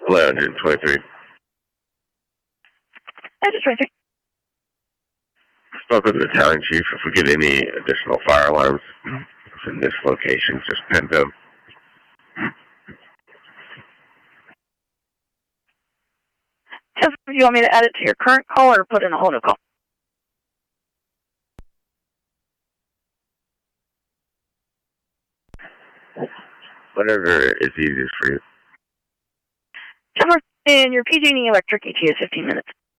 1123. Engine 23. Spoke with the battalion chief. If we get any additional fire alarms in this location, just pin them. Do you want me to add it to your current call or put in a whole new call? Whatever is easiest for you. And your PG&E electric ETA is 15 minutes.